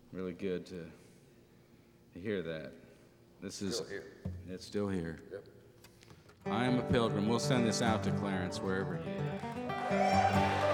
Really good to hear that. This is Still here. It's still here. Yep. I am a pilgrim. We'll send this out to Clarence wherever he is.